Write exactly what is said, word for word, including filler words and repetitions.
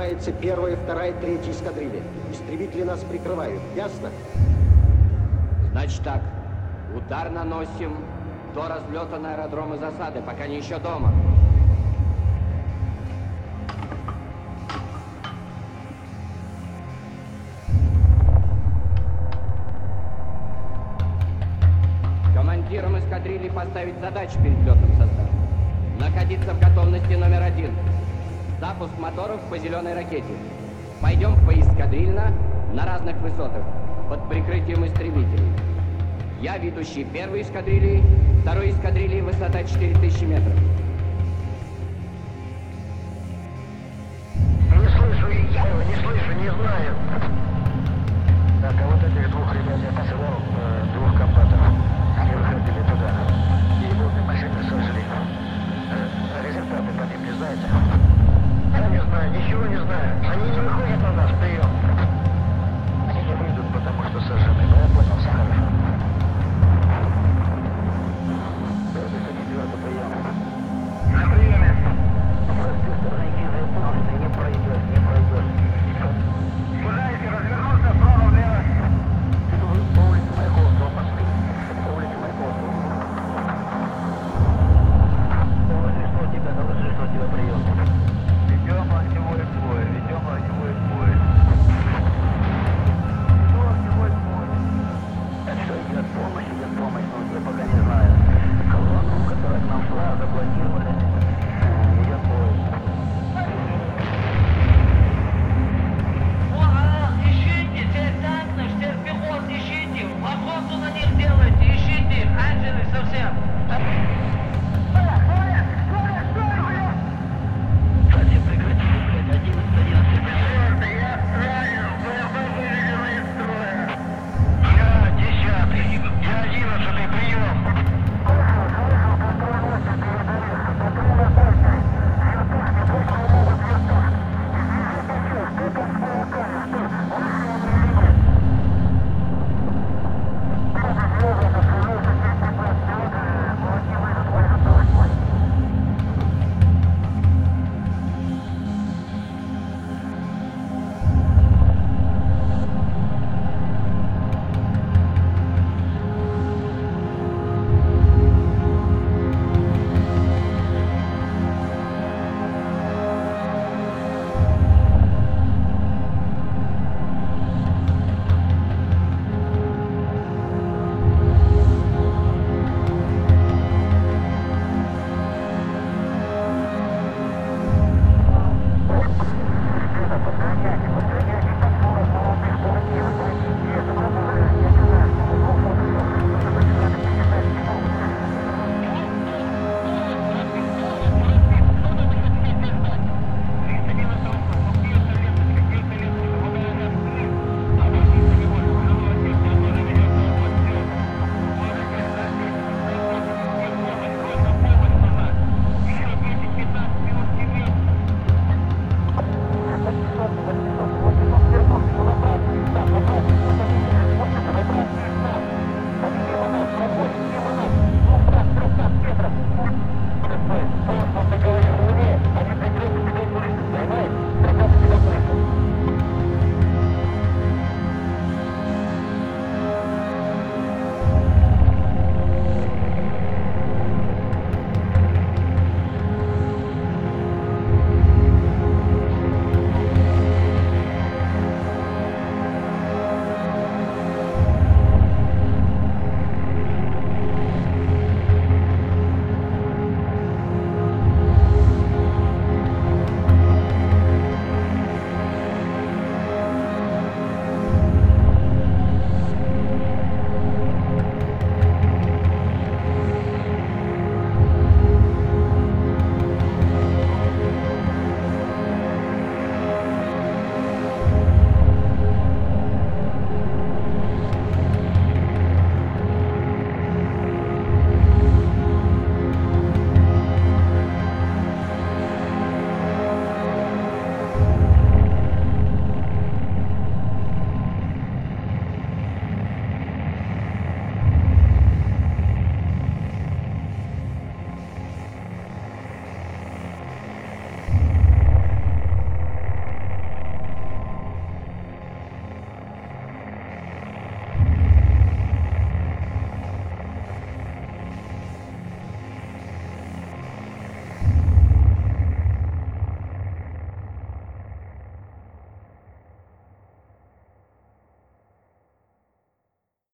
приближается первая, вторая, третья эскадрилья. Истребители нас прикрывают. Ясно? Значит так. Удар наносим до разлета на аэродромы засады, пока не еще дома. Командирам эскадрильи поставить задачу перед летным составом. Находиться в готовности номер один. Запуск моторов по зеленой ракете. Пойдем поэскадрильно на разных высотах под прикрытием истребителей. Я ведущий первой эскадрильи, второй эскадрильи высота четыре тысячи метров. Не слышу, я его не слышу, не знаю. Так, а вот этих двух ребят я посылал, э, двух комбатов. Они выходили туда. И обе машины сожгли. Э, результаты по ним не знаете? Я не знаю, ничего не знаю. Они не выходят на нас, прием. Они не выйдут, потому что сожжены. Ну, я понял, все хорошо. На приеме. С стороны Кизы полностью не пройдет, не пройдет. Пожалуйста, развернуться вправо-влево. По улице Маяковского пошли. По улице Маяковского. Доложи, что у тебя, доложи, что у тебя прием. Ведем огневой бой, ведем огневой бой. Ведем огневой бой. Так что идет помощь, идет помощь, но уже пока не